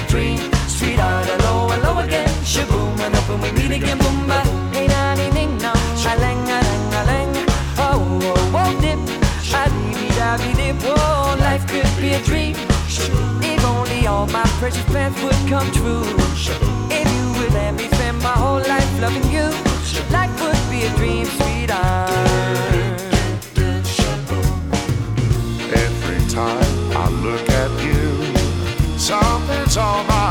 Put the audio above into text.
a dream. Sweetheart, hello, hello again. Shaboom, and up and we meet again. Boom, ba, hey, na, ding, ding, no. A-lang, a-lang, a-lang. Oh, oh, oh, dip. A-dee-dee-da-dee-dip. Oh, life could be a dream. If only all my precious plans would come true. If you would let me spend my whole life loving you, life would be a dream, sweetheart. Every time I look at you, something's on my